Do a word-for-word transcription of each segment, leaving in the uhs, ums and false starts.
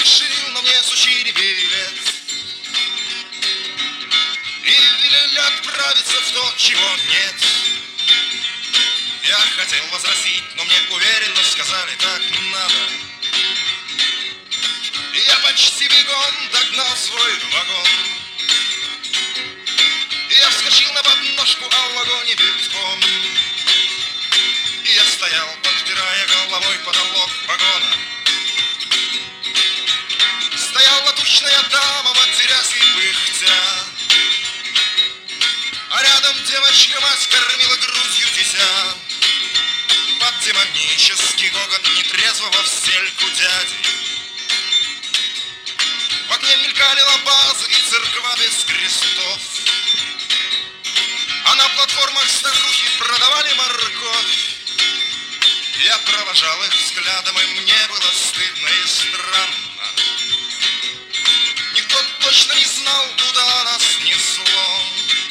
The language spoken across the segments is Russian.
спешил, но мне сучили билет и велели отправиться в то, чего нет. Я хотел возразить, но мне уверенно сказали, так надо. И я почти бегом догнал свой вагон. И я вскочил на подножку, а в вагоне битком. И я стоял, подпирая головой потолок вагона. Стояла тучная дама, матерясь и пыхтя, а рядом девочка-мать кормила грудью дитя. Под демонический гогот нетрезвого в стельку дяди в окне мелькали лабазы и церква без крестов, а на платформах старухи продавали морковь. Я провожал их взглядом, и мне было стыдно и странно. Никто точно не знал, куда нас несло.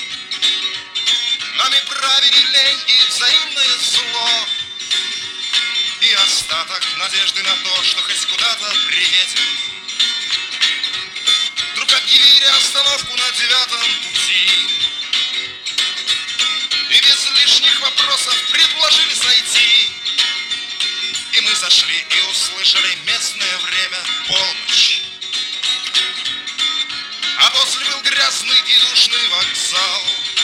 Нами правили лень и взаимное зло, и остаток надежды на то, что хоть куда-то приедем. Вдруг объявили остановку на девятом пути и без лишних вопросов предложили сойти. И мы зашли и услышали местное время полночь. А после был грязный и душный вокзал,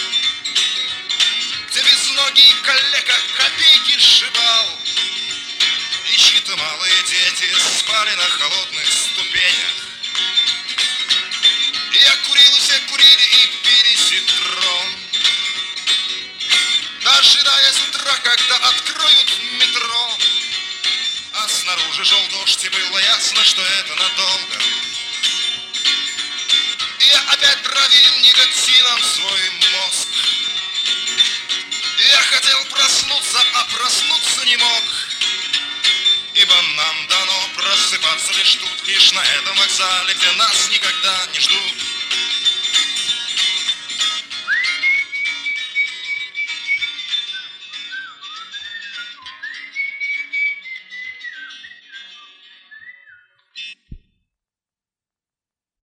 где безногий коллега копейки сшибал, и чьи-то малые дети спали на холодных ступенях. И я курил, и все курили и пили ситро, дожидаясь утра, когда откроют метро. А снаружи шел дождь, и было ясно, что это надолго. И я опять травил никотином свой мозг. И я хотел проснуться, а проснуться не мог, ибо нам дано просыпаться лишь тут, лишь на этом вокзале, где нас никогда не ждут.